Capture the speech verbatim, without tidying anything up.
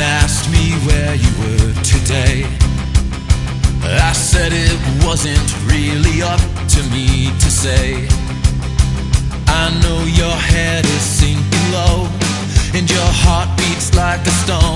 asked me where you were today, I said it wasn't really up to me to say. I know your head is sinking low and your heart beats like a stone.